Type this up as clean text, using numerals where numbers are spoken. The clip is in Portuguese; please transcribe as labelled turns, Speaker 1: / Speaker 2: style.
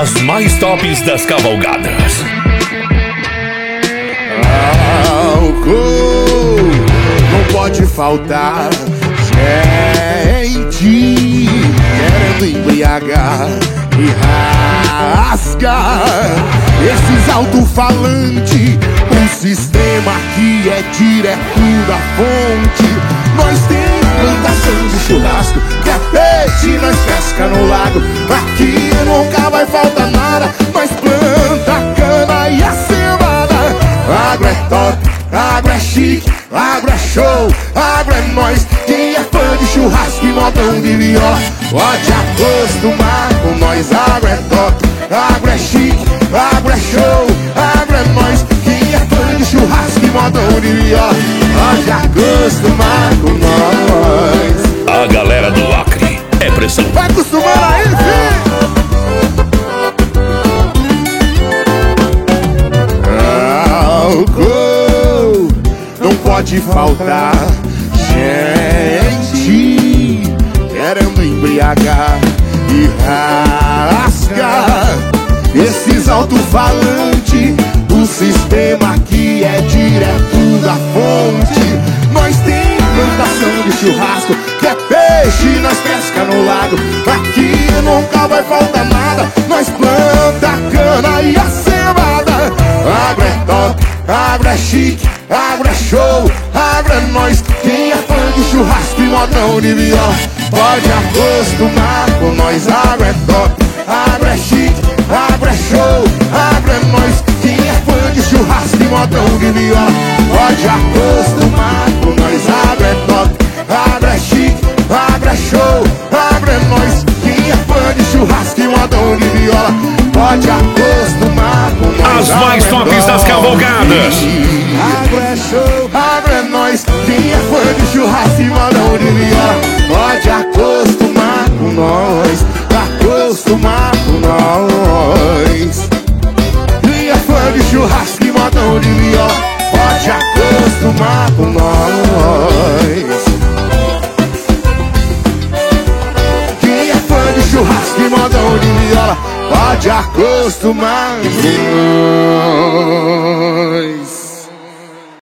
Speaker 1: As mais tops das cavalgadas.
Speaker 2: Álcool não pode faltar. Gente querendo embriagar e rasgar esses alto-falantes. Um sistema que é direto da fonte. Nós tem plantação de churrasco, que é peixe, nós pesca no lago. Aqui nunca vai faltar nada. Nós planta cana e a cevada. Agro é top, agro é chique, agro é show, agro é nós. Quem é fã de churrasco e modão de viola pode acostumar com nós. Agro é top, agro é chique, agro é show, agro é nós. Quem é fã de churrasco e modão de viola pode acostumar com nós.
Speaker 1: A galera do Acre é pressão.
Speaker 2: Vai acostumar aí, filho. Álcool não pode faltar. Gente querendo embriagar e rasgar esses alto-falantes. O sistema que é direto da fonte. Nós tem plantação de churrasco, que é peixe, nós pesca no lago. Aqui nunca vai faltar nada. Nós planta cana e a cevada. Agro é top, agro é chique, agro é show, agro é nós. Quem é fã de churrasco e modão de viola pode acostumar com nós. Agro é top, agro é chique, agro é show, agro é nós. Quem é fã de churrasco e modão de viola pode acostumar com nós. Agro é top, agro é chique, agro é show, agro é nós. Quem é fã de churrasco e modão de viola pode acostumar com nós.
Speaker 1: As mais tops das cavalgadas.
Speaker 2: Agro é show, agro é nós. Quem é fã de churrasco e modão de viola pode acostumar com nós. Acostumar com nós. Quem é fã de churrasco e modão de viola pode acostumar com nós. Quem é fã de churrasco e modão de viola pode acostumar com nós.